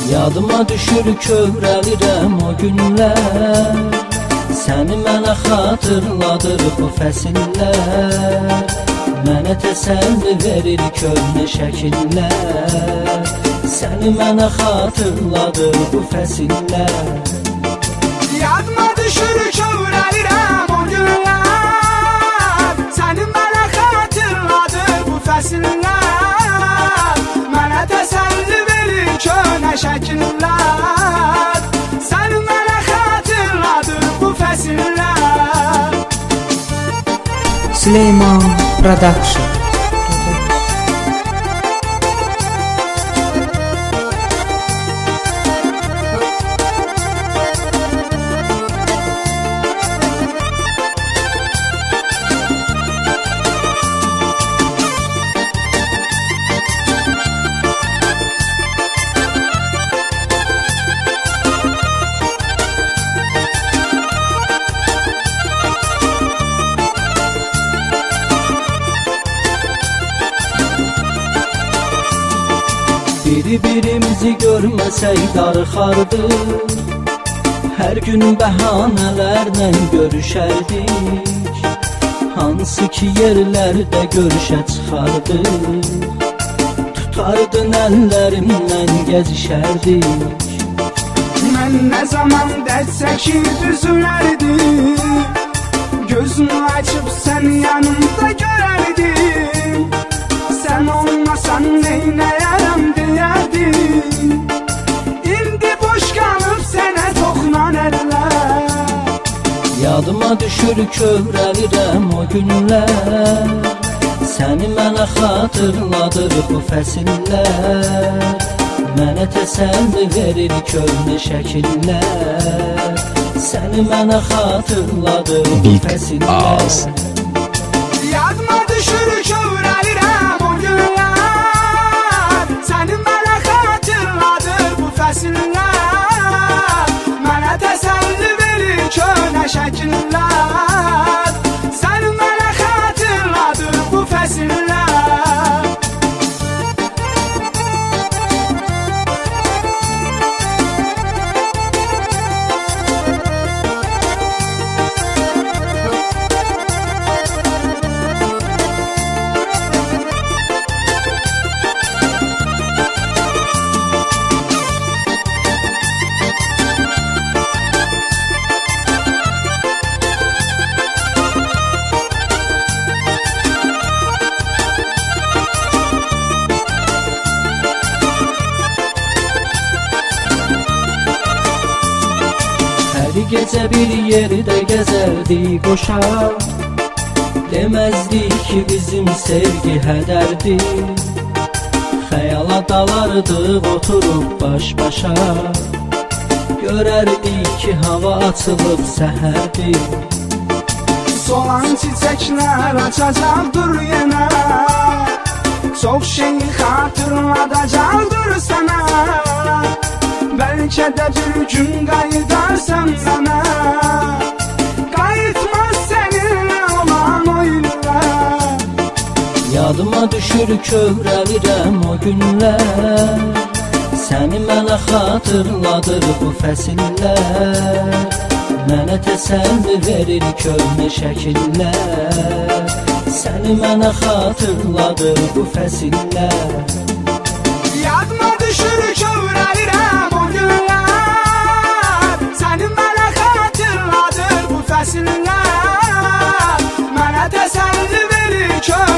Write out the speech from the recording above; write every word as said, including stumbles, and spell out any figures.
Yadıma düşür kövrəlirəm o günlər, səni mənə xatırladır bu fəsillər. Mənə təsəlli verir köhnə şəkillər, səni mənə xatırladır bu fəsillər. Yadıma düşür kövrəlirəm o günlər, səni mənə xatırladır bu fəsillər. Mənə təsəlli verir köhnə şəkillər, səni mənə xatırladır bu fəsillər. Süleyman Production. Bir-birimizi görməsək darıxardıq, hər gün bəhanələrlə görüşərdik. Hansı ki yerlərdə görüşə çıxardıq, tutardın əllərimdən gəzişərdik. Mən nə zaman dərd çəkib üzülərdim, gözümü açıb sən yanımda görərdim. Sən olmasan neynəyərəm deyərdim, indi boş qalıb sənə toxunan əllər. Yadıma düşür kövrəlirəm o günlər, səni mənə xatırladır bu fəsillər. Mənə təsəlli verir köhnə şəkillər, səni mənə xatırladır bu fəsillər. Yadıma düşür kövrəlirəm o günlər, səni mənə xatırladır bu fəsillər. Mənə təsəlli verir köhnə şəkillər, səni mənə xatırladır bu fəsillər. Gecə bir yerdə gəzərdik qoşar, deməzdik ki bizim sevgi hədərdir. Xəyala dalardıq oturub baş-başa, görərdik ki hava açılıb səhərdir. Solan çiçəklər açacaqdır yenə, çox şey xatırladacaqdır sənə. Bəlkə də bir gün qayıdarsan mənə, qayıtmaz səninlə olan o illər. Yadıma düşür kövrəlirəm o günlər, səni mənə xatırladır bu fəsillər. Mənə təsəlli verir köhnə şəkillər, səni mənə xatırladır bu fəsillər. Yadıma düşür kövrəlirəm o günlər, səni mənə xatırladır bu fəsillər. Mənə təsəlli verir kövrəlirəm